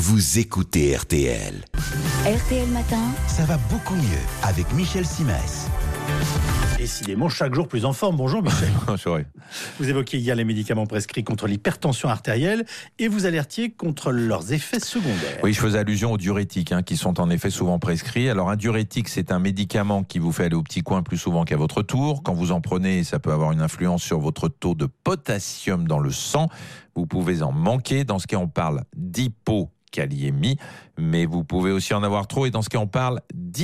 vous écoutez RTL. RTL Matin. Ça va beaucoup mieux avec Michel Simès. Décidément, chaque jour plus en forme. Bonjour Michel. Bonjour. Vous évoquiez hier les médicaments prescrits contre l'hypertension artérielle et vous alertiez contre leurs effets secondaires. Oui, je faisais allusion aux diurétiques qui sont en effet souvent prescrits. Alors un diurétique, c'est un médicament qui vous fait aller au petit coin plus souvent qu'à votre tour. Quand vous en prenez, ça peut avoir une influence sur votre taux de potassium dans le sang. Vous pouvez en manquer. Dans ce cas, on parle d'hypokaliémie, mais vous pouvez aussi en avoir trop et dans ce cas, on parle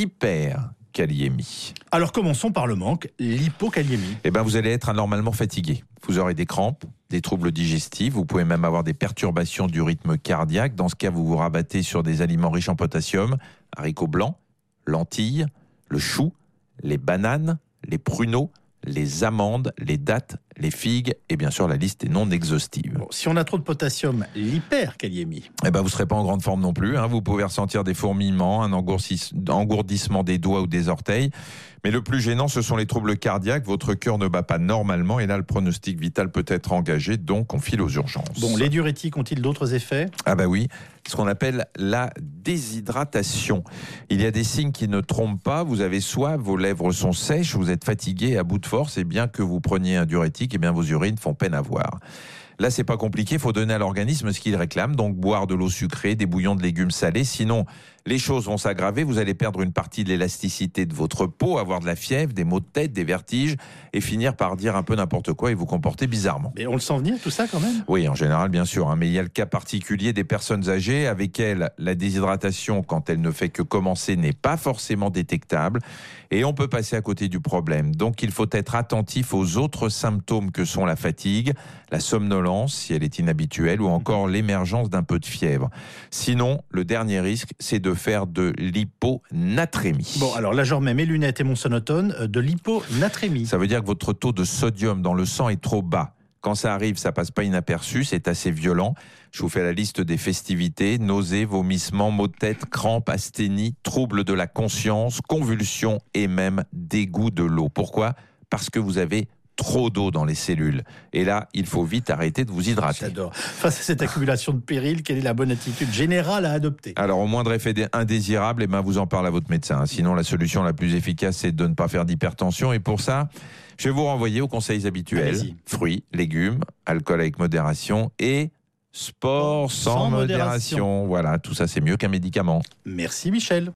d'hyperkaliémie. Alors commençons par le manque, l'hypokaliémie. Vous allez être anormalement fatigué. Vous aurez des crampes, des troubles digestifs, vous pouvez même avoir des perturbations du rythme cardiaque. Dans ce cas, vous vous rabattez sur des aliments riches en potassium, haricots blancs, lentilles, le chou, les bananes, les pruneaux, les amandes, les dattes, les figues et bien sûr la liste est non exhaustive. Bon, si on a trop de potassium, l'hyperkaliémie. Vous ne serez pas en grande forme non plus. Vous pouvez ressentir des fourmillements, un engourdissement des doigts ou des orteils. Mais le plus gênant, ce sont les troubles cardiaques. Votre cœur ne bat pas normalement et là, le pronostic vital peut être engagé. Donc, on file aux urgences. Bon, les diurétiques ont-ils d'autres effets ? Oui, ce qu'on appelle la déshydratation. Il y a des signes qui ne trompent pas. Vous avez soif, vos lèvres sont sèches, vous êtes fatigué à bout de force. Et bien que vous preniez un diurétique, vos urines font peine à voir. Là, c'est pas compliqué, il faut donner à l'organisme ce qu'il réclame, donc boire de l'eau sucrée, des bouillons de légumes salés, sinon les choses vont s'aggraver, vous allez perdre une partie de l'élasticité de votre peau, avoir de la fièvre, des maux de tête, des vertiges, et finir par dire un peu n'importe quoi et vous comporter bizarrement. Mais on le sent venir tout ça quand même ? Oui, en général, bien sûr, mais il y a le cas particulier des personnes âgées avec elles, la déshydratation, quand elle ne fait que commencer, n'est pas forcément détectable, et on peut passer à côté du problème. Donc il faut être attentif aux autres symptômes que sont la fatigue, la somnolence, si elle est inhabituelle, ou encore l'émergence d'un peu de fièvre. Sinon, le dernier risque, c'est de faire de l'hyponatrémie. Bon, alors là, je remets mes lunettes et mon sonotone, de l'hyponatrémie. Ça veut dire que votre taux de sodium dans le sang est trop bas. Quand ça arrive, ça passe pas inaperçu, c'est assez violent. Je vous fais la liste des festivités: nausées, vomissements, maux de tête, crampes, asthénie, troubles de la conscience, convulsions et même dégoût de l'eau. Pourquoi ? Parce que vous avez trop d'eau dans les cellules. Et là, il faut vite arrêter de vous hydrater. J'adore. Face à cette accumulation de périls, quelle est la bonne attitude générale à adopter ? Alors, au moindre effet indésirable, vous en parlez à votre médecin. Sinon, la solution la plus efficace, c'est de ne pas faire d'hypertension. Et pour ça, je vais vous renvoyer aux conseils habituels. Allez-y. Fruits, légumes, alcool avec modération et sport sans modération. Voilà, tout ça, c'est mieux qu'un médicament. Merci Michel.